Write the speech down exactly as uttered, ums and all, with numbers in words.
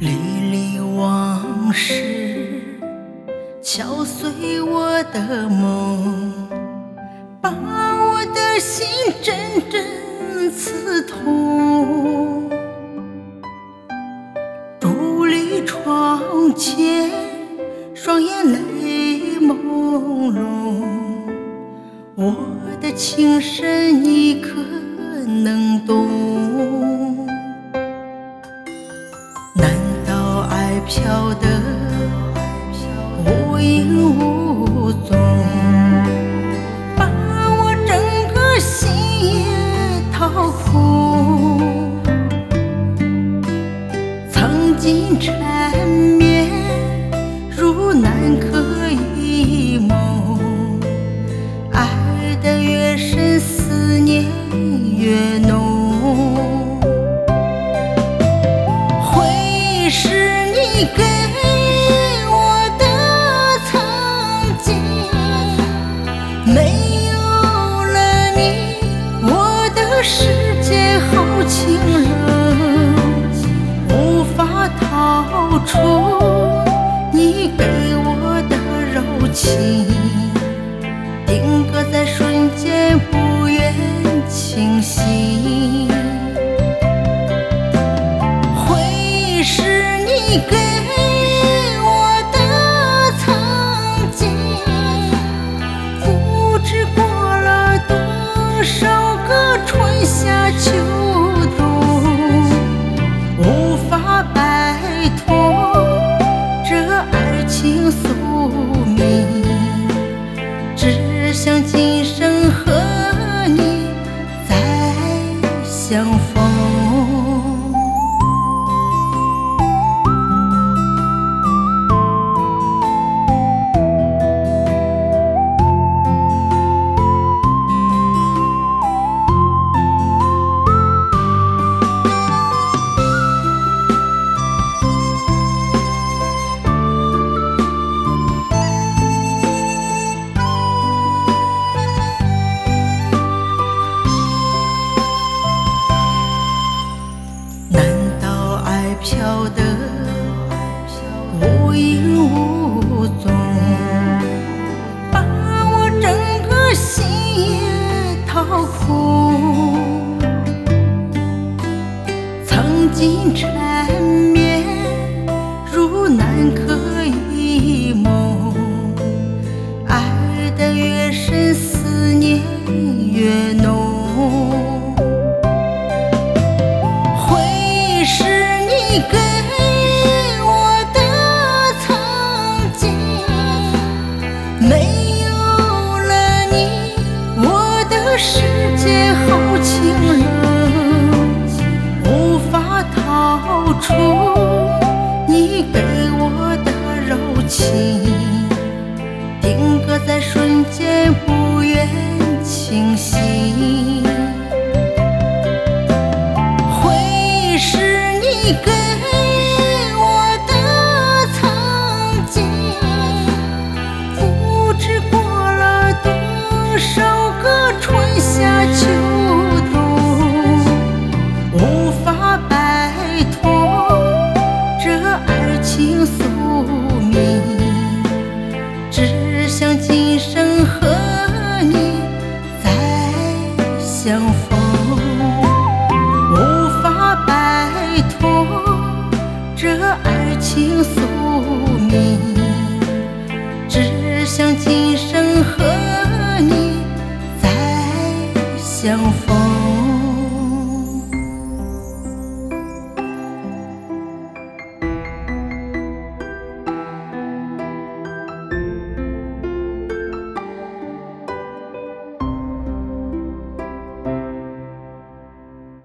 历历往事敲碎我的梦，把我的心阵阵刺痛。伫立窗前，双眼泪朦胧，我的情深你可能懂？难道爱飘得无影无踪，把我整个心也掏空？曾经缠绵如南柯一梦，爱得越深，思念越浓。回忆是你给我的曾经，没有了你，我的世界好清冷，无法逃出你给我的柔情，定格在瞬间，不愿清醒。回忆是你给我的曾经，不知过了多少个春夏秋冬，无法摆脱这爱情宿命，只想今生和你再相逢。飘得无影无踪，把我整个心也掏空。曾经缠绵如南柯一梦，爱得越深，思念越浓。你给我的曾经，没有了你，我的世界好清冷，无法逃出你给我的柔情，定格在瞬间，不愿清醒。回忆是你给我的曾经，不知过了多少个春夏秋冬，无法摆脱这爱情宿命，只想今生和你再相逢。无法摆脱这爱情宿